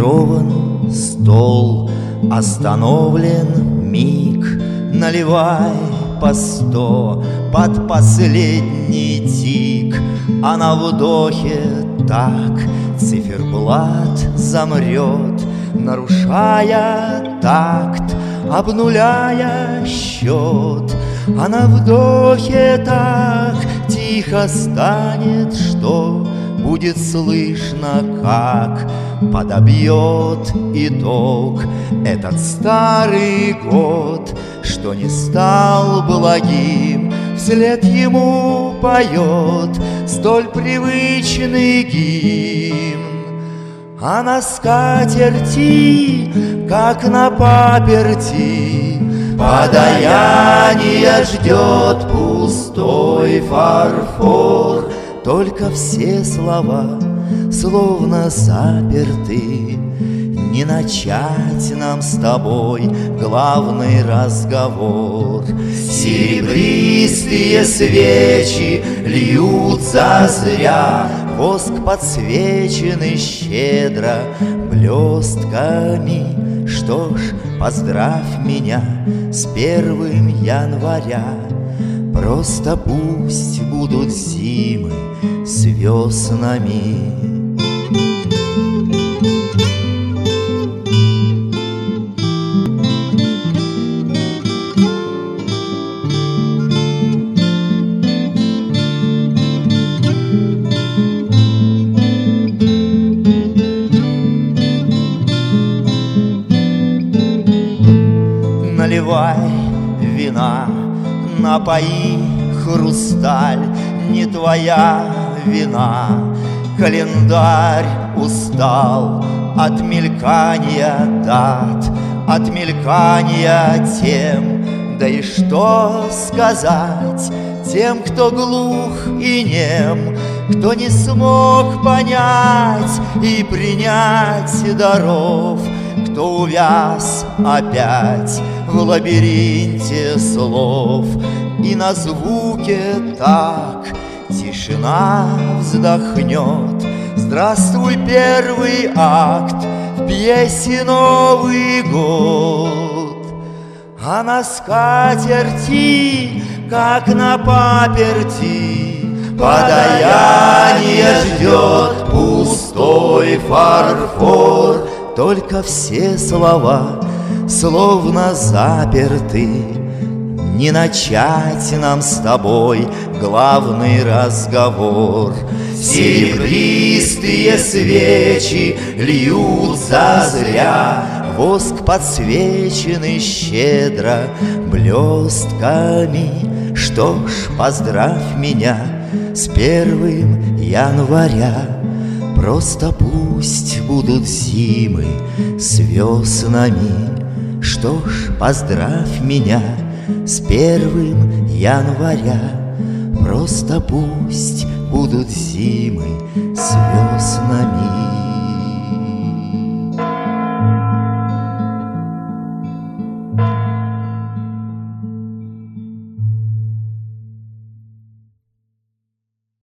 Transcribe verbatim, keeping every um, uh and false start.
сервирован стол, остановлен миг, наливай по сто под последний тик, а на вдохе так циферблат замрет, нарушая такт, обнуляя счет. А на вдохе так тихо станет, что будет слышно, как подобьет итог этот старый год, что не стал благим. Вслед ему поет столь привычный гимн. А на скатерти, как на паперти, подаяние ждет пустой фарфор. Только все слова словно заперты. Не начать нам с тобой главный разговор. Серебристые свечи льются зря, воск подсвеченный щедро блестками. Что ж, поздравь меня с первым января. Просто пусть будут зимы с веснами. Наливай вина, напои хрусталь, не твоя вина. Календарь устал от мелькания дат, от мелькания тем. Да и что сказать тем, кто глух и нем, кто не смог понять и принять даров, кто увяз опять в лабиринте слов. И на звуке так тишина вздохнет. Здравствуй, первый акт в пьесе «Новый год». А на скатерти, как на паперти, подаяние ждет пустой фарфор. Только все слова словно заперты. Не начать нам с тобой главный разговор. Серебристые свечи льются зря, воск подсвеченный щедро блестками. Что ж, поздравь меня с первым января. Просто пусть будут зимы с веснами. Что ж, поздравь меня с первым января. Просто пусть будут зимы с веснами.